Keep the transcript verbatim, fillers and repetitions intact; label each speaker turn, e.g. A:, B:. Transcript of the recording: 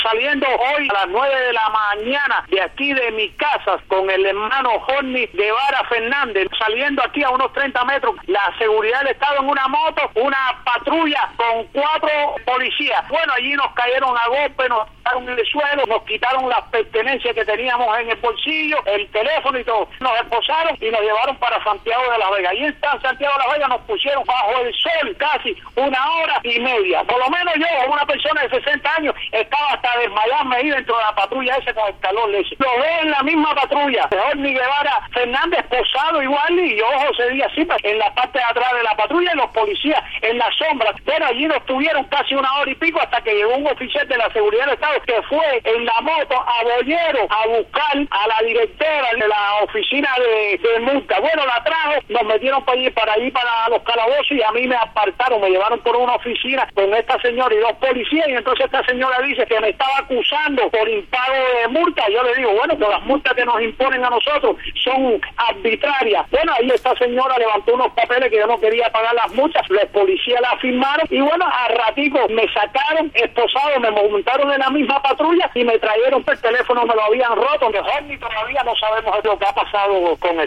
A: Saliendo hoy a las nueve de la mañana de aquí de mi casa con el hermano Jorni Guevara Fernández, saliendo aquí a unos treinta metros, la seguridad del Estado en una moto, una patrulla con cuatro policías. Bueno, allí nos cayeron a golpe, nos tiraron en el suelo, nos quitaron las pertenencias que teníamos en el bolsillo, el teléfono y todo. Nos esposaron y nos llevaron para Santiago de la Vega. Allí en Santiago de la Vega nos pusieron bajo el sol casi una hora y media. Por lo menos yo, una persona de sesenta años, estaba hasta desmayarme ahí dentro de la patrulla ese con el calor leche. Lo veo en la misma patrulla, Jorni Guevara Fernández posado igual y yo José Díaz Zipa en la parte de atrás de la patrulla y los policías en la sombra. Bueno, allí nos tuvieron casi una hora y pico hasta que llegó un oficial de la seguridad del Estado que fue en la moto a Bollero a buscar a la directora de la oficina de, de multa. Bueno, la trajo, nos metieron para allí, para allí, para los calabozos y a mí me apartaron, me llevaron por una oficina con esta señora y dos policías y entonces esta señora dice que me estaba acusando por impago de multa. Yo le digo, bueno, que las multas que nos imponen a nosotros son arbitrarias. Bueno, ahí esta señora levantó unos papeles que yo no quería pagar las multas, los policías las firmaron y bueno, a ratico me sacaron esposado, me montaron en la misma patrulla y me trajeron el teléfono, me lo habían roto, mejor ni todavía no sabemos lo que ha pasado con él.